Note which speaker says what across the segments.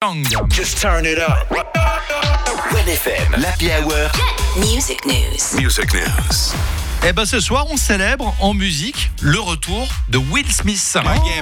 Speaker 1: Young.
Speaker 2: Just turn it up. Red FM, l'Happy Hour.
Speaker 3: Music News.
Speaker 1: Et ben ce soir, on célèbre en musique le retour de Will Smith.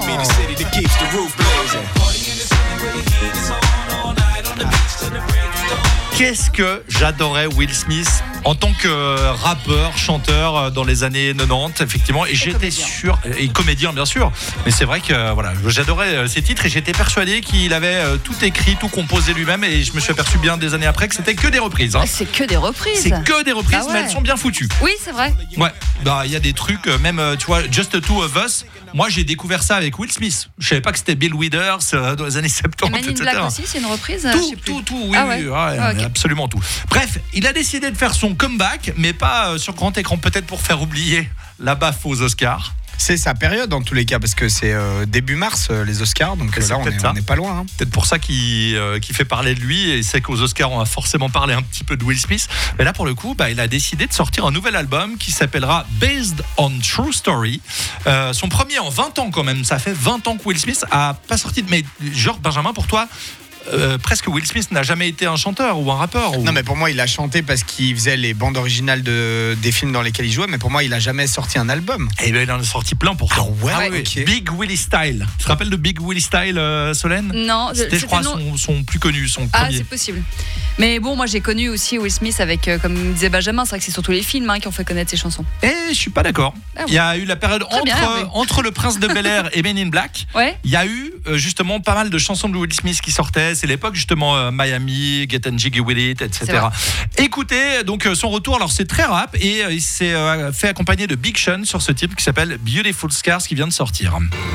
Speaker 1: Qu'est-ce que j'adorais Will Smith en tant que rappeur, chanteur dans les années 90, effectivement, et j'étais sûr, et comédien bien sûr, mais c'est vrai que voilà, j'adorais ses titres et j'étais persuadé qu'il avait tout écrit, tout composé lui-même, et je me suis aperçu bien des années après que c'était que des reprises.
Speaker 4: C'est que des reprises.
Speaker 1: C'est que des reprises,
Speaker 4: Ah ouais.
Speaker 1: mais elles sont bien foutues.
Speaker 4: Oui, c'est vrai.
Speaker 1: Ouais, bah il y a des trucs, même tu vois, Just the Two of Us. Moi, j'ai découvert ça avec Will Smith. Je savais pas que c'était Bill Withers dans les années 70,
Speaker 4: Men in
Speaker 1: etc.
Speaker 4: Black aussi, c'est une reprise. Je sais plus.
Speaker 1: Tout, oui,
Speaker 4: Ah ouais.
Speaker 1: oui,
Speaker 4: Ok.
Speaker 1: absolument tout. Bref, il a décidé de faire son comeback, mais pas sur grand écran, peut-être pour faire oublier la baffe aux Oscars.
Speaker 5: C'est sa période en tous les cas, parce que c'est début mars les Oscars, donc
Speaker 1: C'est
Speaker 5: là
Speaker 1: peut-être ça.
Speaker 5: on n'est pas loin.
Speaker 1: Peut-être pour ça qu'il fait parler de lui, et c'est qu'aux Oscars on a forcément parlé un petit peu de Will Smith. Mais là pour le coup, il a décidé de sortir un nouvel album qui s'appellera Based on True Story. Son premier en 20 ans quand même, ça fait 20 ans que Will Smith a pas sorti de... Mais genre Benjamin, pour toi, presque Will Smith n'a jamais été un chanteur ou un rappeur ou...
Speaker 5: Non mais pour moi il a chanté parce qu'il faisait les bandes originales des films dans lesquels il jouait, mais pour moi il a jamais sorti un album.
Speaker 1: Et bien il en a sorti plein pourtant.
Speaker 5: Ah ouais, ok.
Speaker 1: Big Willie Style. Tu te rappelles de Big Willie Style, Solène?
Speaker 4: Non,
Speaker 1: C'était je crois
Speaker 4: non.
Speaker 1: son plus connu, son
Speaker 4: Ah,
Speaker 1: premier.
Speaker 4: c'est possible. Mais bon, moi j'ai connu aussi Will Smith avec, comme disait Benjamin, c'est vrai que c'est surtout les films qui ont fait connaître ses chansons.
Speaker 1: Et je suis pas d'accord.
Speaker 4: Ah ouais.
Speaker 1: Il y a eu la période
Speaker 4: Très bien, Hervé.
Speaker 1: entre Le Prince de Bel-Air et Men in Black.
Speaker 4: Ouais.
Speaker 1: Il y a eu justement pas mal de chansons de Will Smith qui sortaient. C'est l'époque justement Miami, Get and Jiggy With It, etc. Écoutez, donc son retour, alors c'est très rap et il s'est fait accompagner de Big Sean sur ce titre qui s'appelle Beautiful Scars qui vient de sortir.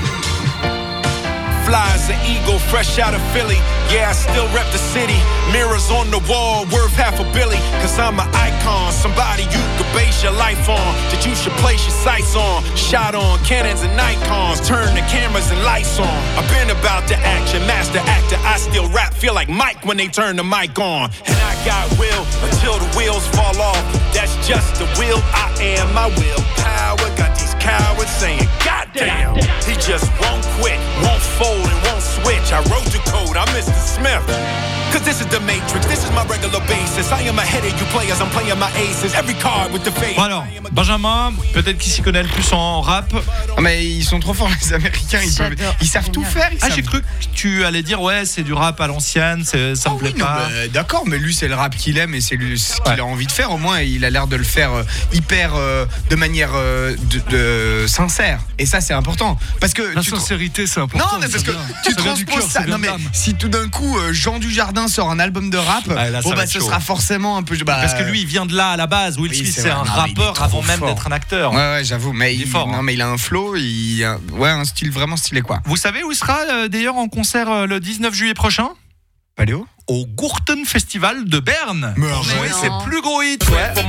Speaker 6: Fly as an eagle, fresh out of Philly. Yeah, I still rep the city. Mirrors on the wall, worth $500 million. Cause I'm an icon, somebody you could base your life on. That you should place your sights on. Shot on Canons and Nikons, turn the cameras and lights on. I've been about the action, master actor. I still rap, feel like Mike when they turn the mic on. And I got will until the wheels fall off. That's just the will I am, my will power. Got these cowards saying, goddamn, he just won't quit, won't fold. And won't switch. I wrote the code, I'm Mr. Smith. Cause this is the Matrix, this is my regular basis. I am ahead of you players, I'm playing my aces. Every card with the face.
Speaker 1: Bon alors, Benjamin, peut-être qu'il s'y connaît le plus en rap.
Speaker 5: Non mais ils sont trop forts les Américains, ils savent tout faire.
Speaker 1: J'ai cru que tu allais dire ouais, c'est du rap à l'ancienne, ça me plaît pas.
Speaker 5: D'accord, mais lui c'est le rap qu'il aime et c'est ce qu'il a envie de faire. Au moins il a l'air de le faire hyper de manière sincère. Et ça c'est important parce que
Speaker 1: La sincérité c'est important.
Speaker 5: Non mais parce que tu transposes ça. Non mais si tout d'un coup Jean Dujardin sort un album de rap,
Speaker 1: là,
Speaker 5: ce sera forcément un peu.
Speaker 1: Parce que lui il vient de là à la base. Will Smith c'est un rappeur avant même d'être un acteur.
Speaker 5: Ouais j'avoue, mais
Speaker 1: il est fort.
Speaker 5: Non mais il a un flow, un style vraiment stylé quoi.
Speaker 1: Vous savez où il sera d'ailleurs en concert le 19 juillet prochain?
Speaker 5: Paléo?
Speaker 1: Au Gurten Festival de Berne.
Speaker 5: Mais
Speaker 1: oui, c'est
Speaker 4: non.
Speaker 1: plus gros hit.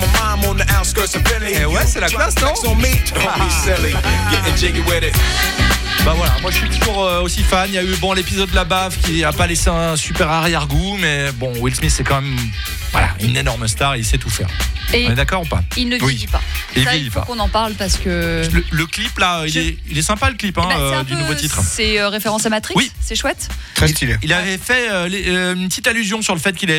Speaker 1: Et ouais, c'est la classe, non? Bah voilà, moi je suis toujours aussi fan. Il y a eu l'épisode de la baffe qui a pas laissé un super arrière-goût, mais bon, Will Smith c'est quand même une énorme star, il sait tout faire.
Speaker 4: Et
Speaker 1: on est d'accord ou pas?
Speaker 4: il ne vieillit pas.
Speaker 1: Il
Speaker 4: Ça,
Speaker 1: vieillit
Speaker 4: il faut
Speaker 1: pas.
Speaker 4: qu'on en parle parce que.
Speaker 1: Le clip là, il est sympa le clip
Speaker 4: C'est
Speaker 1: du nouveau titre.
Speaker 4: C'est référence à Matrix.
Speaker 1: Oui.
Speaker 4: C'est chouette.
Speaker 5: Très stylé.
Speaker 1: Il avait fait une petite allusion sur le fait qu'il